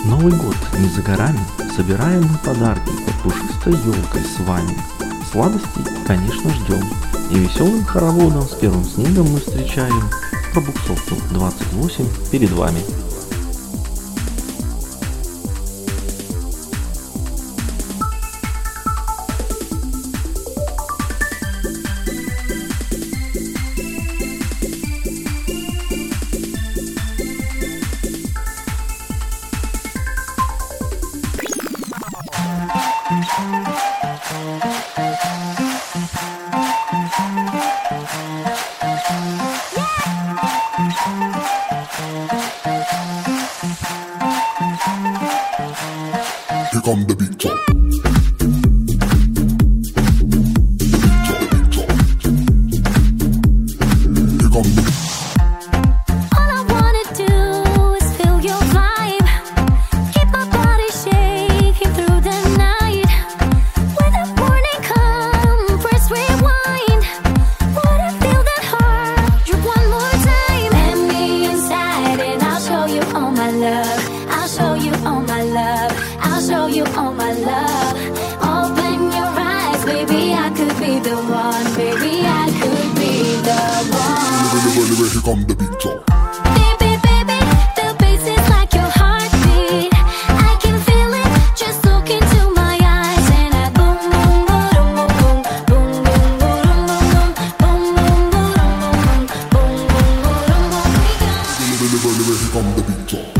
Новый год не за горами, собираем мы подарки под пушистой елкой с вами. Сладостей, конечно, ждем, и веселым хороводом с первым снегом мы встречаем пробуксовку 28 перед вами. Here come the big talk. Here come the big talk. Baby, baby, the bass is like your heartbeat. I can feel it, just look into my eyes, and I boom, boom, boom, boom, boom, boom, boom, boom, boom, boom, boom, boom, boom. Here come the big talk.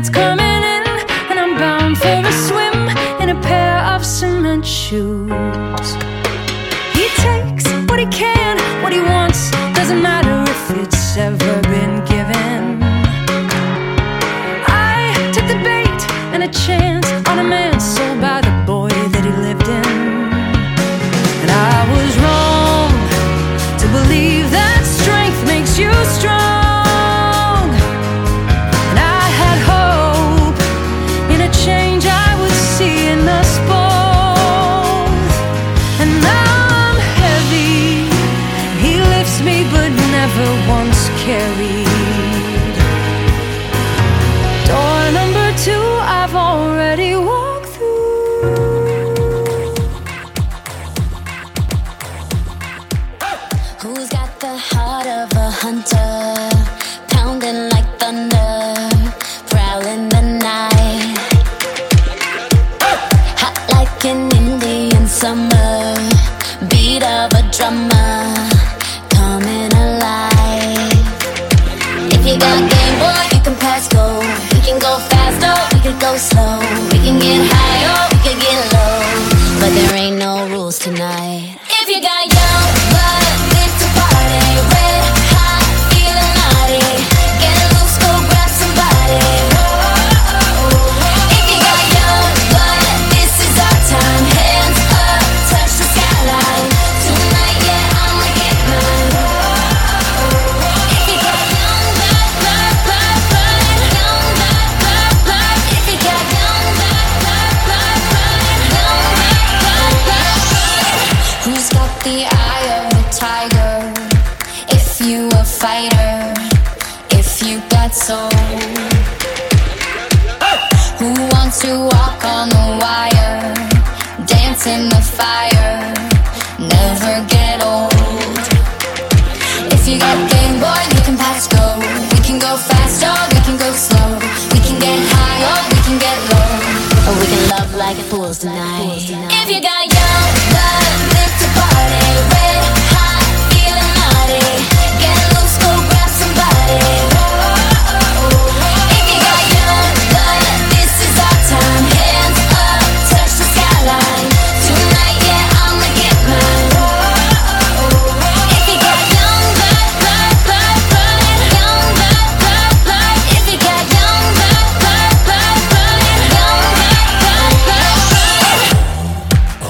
tide's coming in, and I'm bound for a swim in a pair of cement shoes. He takes what he can, what he wants, doesn't matter if it's ever been given. I took the bait and a chance on a man sold by the boy that he lived in. And I was wrong to believe that strength makes you strong. And I had hope in a change I would see in us both. And now I'm heavy, he lifts me but never once carried. Door number 2 I've already walked through. Who's got the heart of a hunter, pounding like thunder, prowling the night, hot like an Indian summer, beat of a drummer, coming alive. If you got Game Boy, you can pass go. We can go fast or we can go slow. We can get high or we can get low, but there ain't no rules tonight. If you got young blood, live to party, red hot, feeling naughty, get loose, go grab somebody. If you got young blood, this is our time. Hands up, touch the skyline. Tonight, yeah, I'ma get mine. If you got young blood, blood, blood, blood, young blood, blood, blood. If you got young blood, blood, blood, blood, young blood, blood, blood. Who's got the eye of a tiger? If you a fighter, if you got soul. Who wants to walk on the wire, dance in the fire, never get old? If you got Game Boy, you can pass go. We can go fast or we can go slow. We can get high or we can get low, or we can love like fools tonight. If you got young blood, live to party, red hot, feeling naughty, get loose, go grab somebody. If you got young blood, this is our time. Hands up, touch the skyline. Tonight, yeah, I'ma get mine. If you got young blood, blood, blood, blood, young blood, blood, blood. If you got young blood, blood, blood, blood, young blood, blood, blood, blood.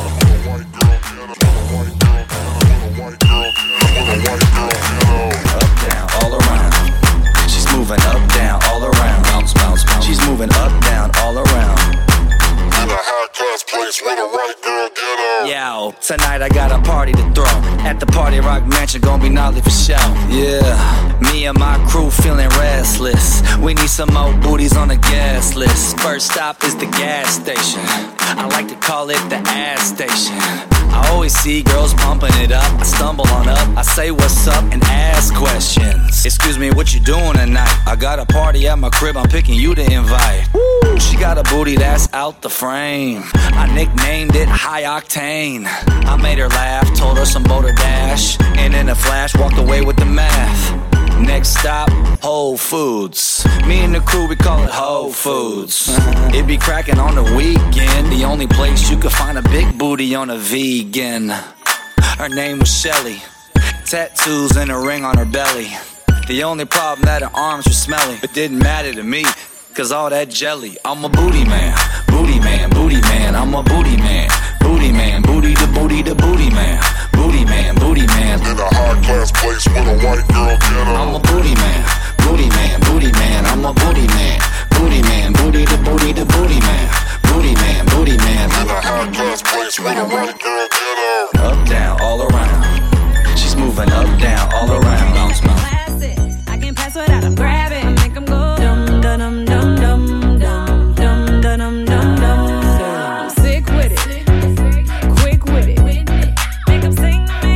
Up, down, all around. She's moving up, down, all around. Bounce, bounce, bounce. She's moving up, down, all around. In a high class place where the white girl get up. Yo, tonight I got a party to throw. At the Party Rock Mansion, gon' be gnarly for show. Yeah, me and my crew feeling restless. We need some more booties on the gas list. First stop is the gas station. I like to call it the ass station. I always see girls pumping it up. I stumble on up, I say what's up and ask questions. Excuse me, what you doing tonight? I got a party at my crib, I'm picking you to invite. Woo, she got a booty that's out the frame. I nicknamed it High Octane. I made her laugh, told her some Boulder Dash, and in a flash walked away with the math. Next stop, Whole Foods. Me and the crew, we call it Whole Foods. It be cracking on the weekend. The only place you could find a big booty on a vegan. Her name was Shelly. Tattoos and a ring on her belly. The only problem that her arms were smelly. It didn't matter to me, cause all that jelly. I'm a booty man, booty man, booty man. I'm a booty man, booty man, booty to booty to booty man. Booty man, booty man. In a high class place where the white girl get up. I'm a booty man, booty man, booty man. I'm a booty man, booty man, booty to booty to booty man. Booty man, booty man. In a high class place where the white girl get up. Up, down, all around. She's moving up, down, all around. Bounce, bounce. Classic, I can't pass without them grabbing. Make them go dum dum dum dum dum dum dum dum dum dum. I'm sick with it, quick with it. Make them sing me.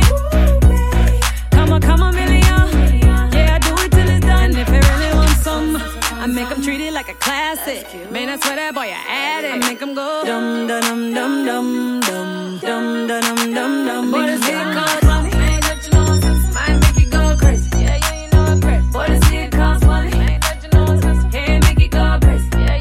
Come on, million. Yeah, I do it till it's done. And if it really wants some, I make them treat it like a classic. Man, I swear that boy, I add it. I make them go dum dum dum dum dum dum dum dum dum dum. Boy, this shit costs money. Ain't that you know since might make you go crazy. Yeah, you know I'm crazy. Boy, this shit costs money. Ain't that you know since can't make you go crazy. Yeah,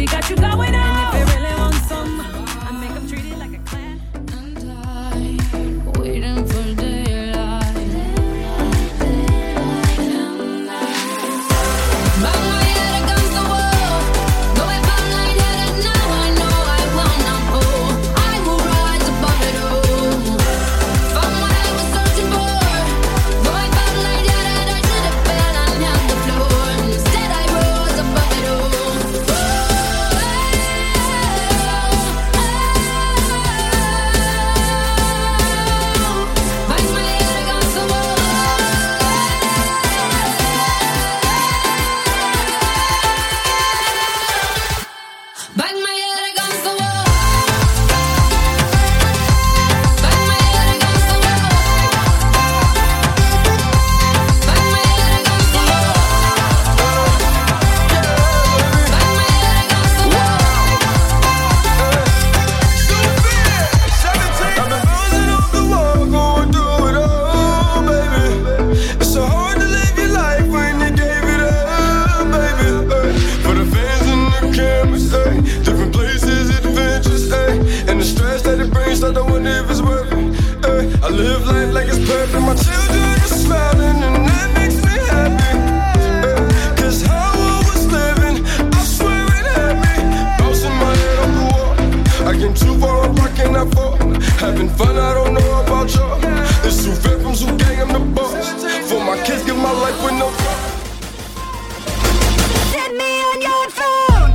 we got you going on. And if you really want some, I make them treat it like a clan. And I waiting for daylight. Bang my head against the wall. Going back lightheaded now. I know I will not fall. I will rise above it all. Found what I was searching for. Going back lightheaded, I should have fell and hit the floor. Instead I rose above it all. Bang my head against the wall. Bang my head against the wall. Bang my head against the wall. Bang my head against the wall. Bang my head against the wall. I've been bouncing off the wall, going through it all, baby. It's so hard to live your life when you gave it up, baby. For the fans and the cameras, different places, adventures, and the stress that it brings, I don't wonder if it's worth it. I live life like it's perfect. My children are smiling, and that makes me happy. Cause how I was living, I swear it had me bouncing my head off the wall. I came too far, why can't I fall? Having fun, I don't know about y'all. It's too fair from Zoo Gang, I'm the boss. For my kids, give my life with no cost. Send me on your phone.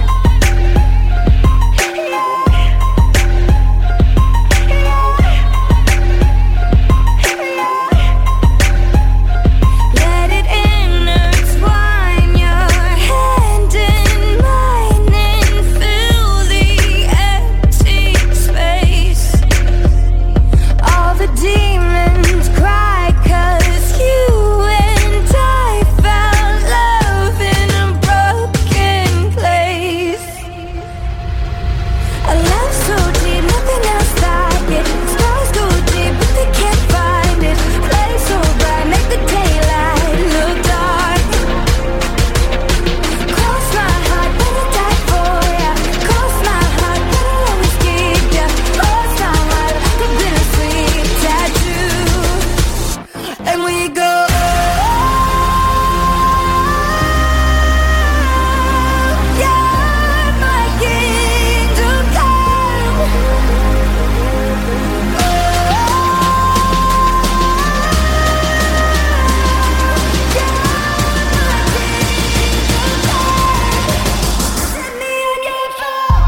Let it intertwine your hand in mine and fill the empty space. All the demons cry 'cause you and I found love in a broken place. A love so deep, nothing else like it. Stars go deep, but they can't find it. Play so bright, make the daylight look dark. Cross my heart, but I die for ya. Cross my heart, but I'll always keep ya. Cross my heart, like a bittersweet tattoo. And we go. You're my kingdom come. Send me on your phone.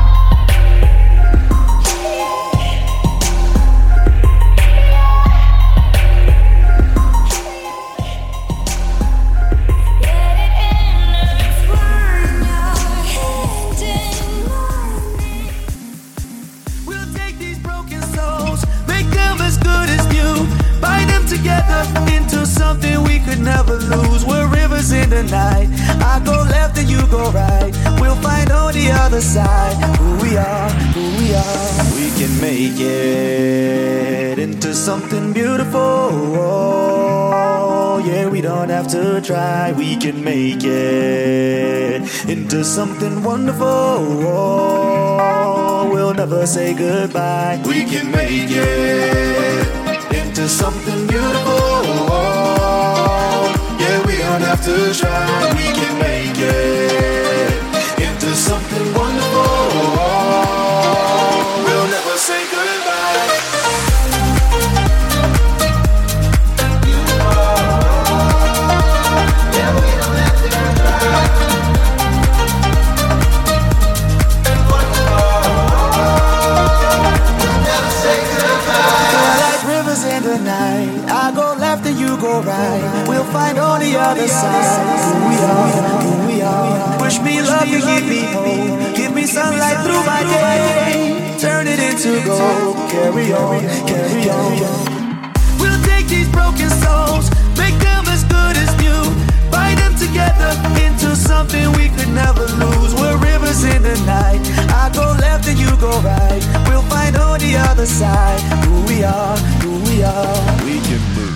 Let it intertwine your hand in mine. We'll take these broken souls, make them as good as new, bind them together into something we could never lose. We're rivers in the night. I go left and you go right. We'll find on the other side who we are, who we are. We can make it into something beautiful. Oh, yeah, we don't have to try. We can make it into something wonderful. Oh, we'll never say goodbye. We can make it into something beautiful. Oh, yeah, we don't have to try. We can make it into something wonderful. Oh, we'll never say goodbye. Yeah, we don't have to try. Like rivers in the night, I go left and you go right. We'll find on the other side who we are, who we are. Push me love, you give me hope. Give me sunlight through my day. Turn it into gold. Carry on, carry on. We'll take these broken souls, make them as good as new, bind them together into something we could never lose. We're rivers in the night. I go left and you go right. We'll find on the other side who we are, who we are. We can move.